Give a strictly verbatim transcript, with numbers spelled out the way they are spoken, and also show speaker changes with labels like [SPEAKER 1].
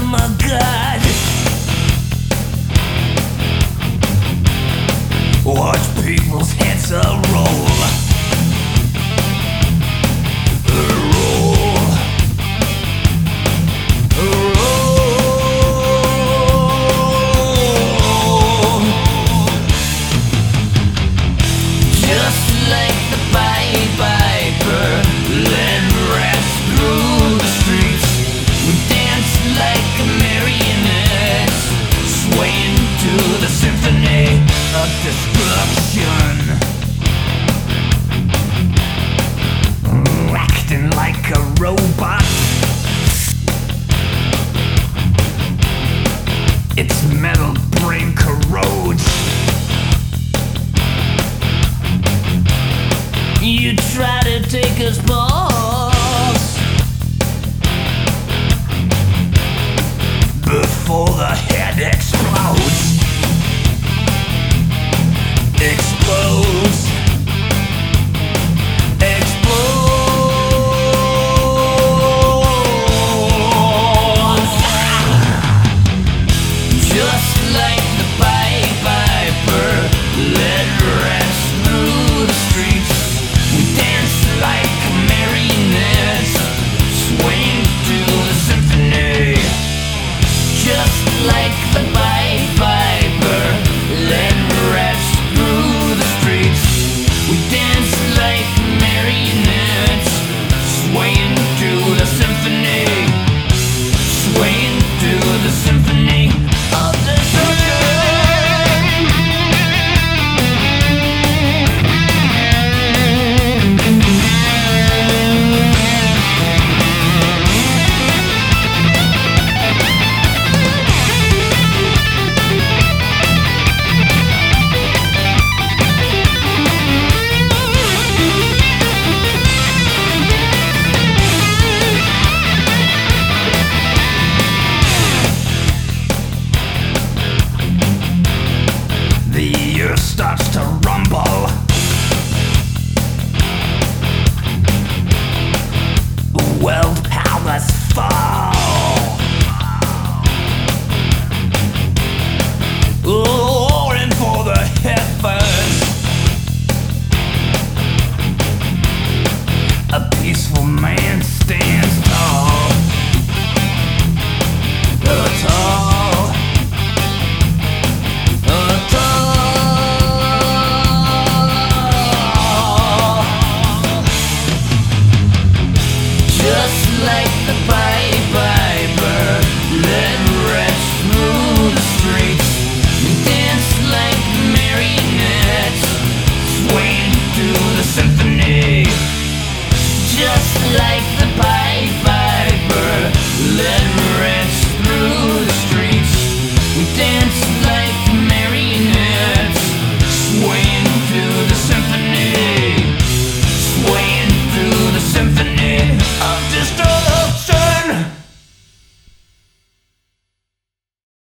[SPEAKER 1] my God. Watch people's heads a roll. Roll. Roll. Just like the Pied Piper, led rats through the streets. We dance like a marionette, swaying to the symphony of destruction. Acting like a robot. Its metal brain corrodes. You try to take us balls before the head explodes. Explodes. Explodes. Just like the Pied Piper, led rats through the streets. We dance like marionettes, swaying to the symphony. Just like the Pied Piper, led rats through the streets. We dance like marionettes, swaying to the symphony, swaying to the symphony of destruction. The earth starts to rumble. World powers fall. Roaring for the heavens. A peaceful man stands tall. Uh, tall. Uh, tall. Just like the